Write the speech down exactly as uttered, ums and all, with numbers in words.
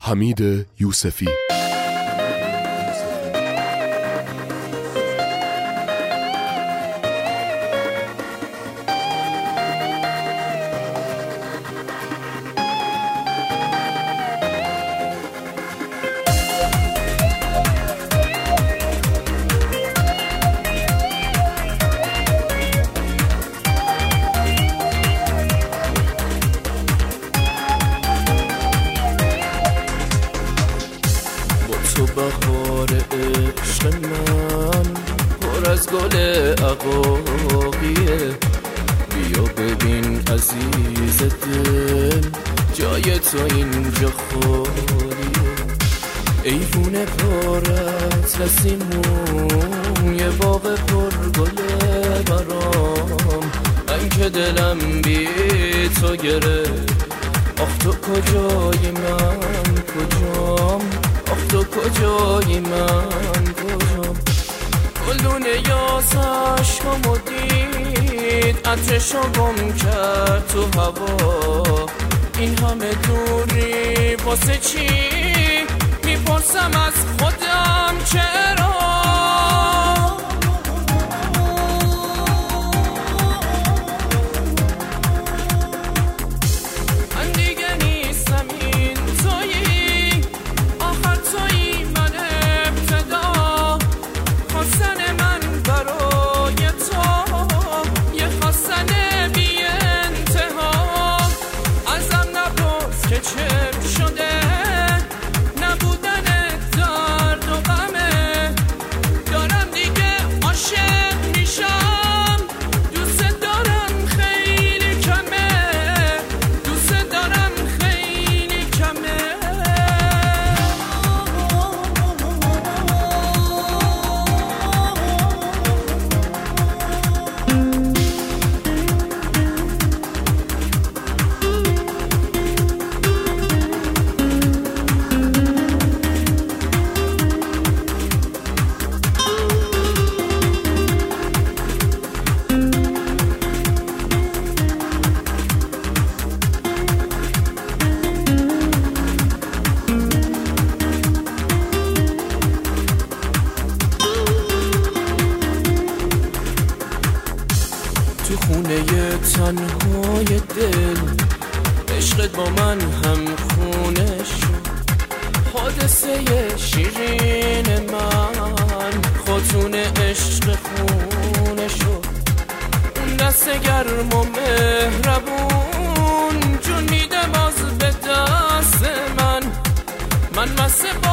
حمید یوسفی. تو بهار عشق من پر از گل عقاقیه، بیا ببین عزیز دل جای تو اینجا خالیه. ایوون پر اطلسی مون یه باغ پر گله برام، من که دلم بی تو گرفت. آخ تو کجایی من کجام، آخ تو کجایی من کجام. گلدونه یاسش کامو دید عطرشو گم کرد تو هوا. این همه دوری واسه چی؟ میپرسم از خودم چرا. تو خونه تنهای دل عشقت با من هم خونه شد. حادثه شیرین من خاتون عشق خونه شد. اون دست گرم و مهربون جون میده باز به دست من. من واسه